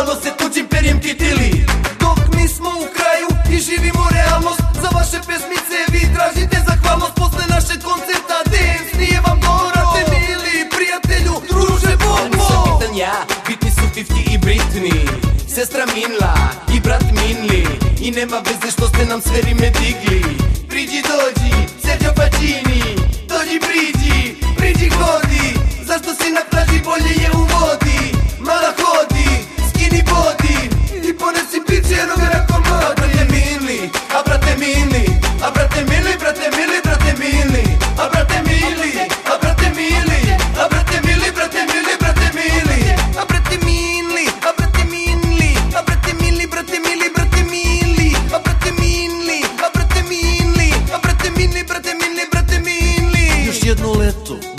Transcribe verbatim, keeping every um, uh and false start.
malo se tuđim perjem kitili. Dok mi smo u kraju i živimo realnost, za vaše pesmice vi tražite zahvalnost. Posle našeg koncerta dance nije vam dorate mili prijatelju, druže Bobo. Nisam bitan ja, bitni su Fifty i Britney, sestra Minla i brat Minli. I nema veze što ste nam sve rime digli. Priđi dođi, Sergio Pacini, dođi priđi, priđi hodi. Zašto si na plaži, bolje je u vodi. Mala hodi, skini body i ponesi piće jednog rakomoda. Brate Minli, a brate Minli, a brate Minli, brate Minli, brate Minli, a brate Minli, a brate Minli, a brate Minli, brate Minli, brate Minli, a brate Minli, a brate Minli, a brate Minli, brate Minli, brate Minli, a brate Minli, a brate Minli, a brate Minli, brate Minli, brate Minli. Još jedno leto